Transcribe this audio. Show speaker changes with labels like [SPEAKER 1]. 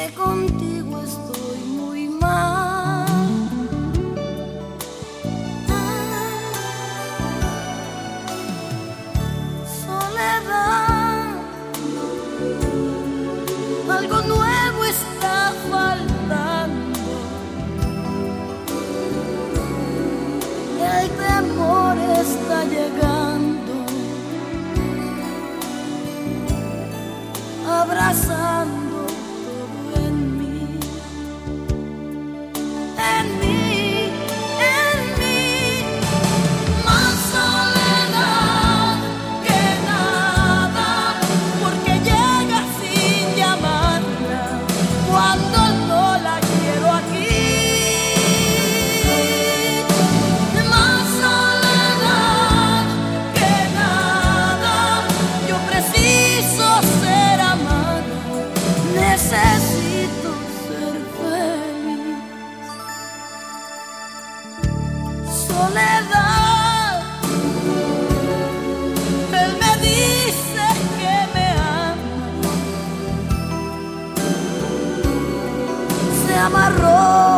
[SPEAKER 1] que contigo estoy muy mal. Soledad, algo nuevo está faltando. El temor está llegando, abrazando todo en mí, en mí, en mí. Más soledad que nada, porque llega sin llamarla cuando no la quiero aquí. Más soledad que nada, yo preciso ser amada, necesito ser feliz. Soledad, él me dice que me ama, se amarró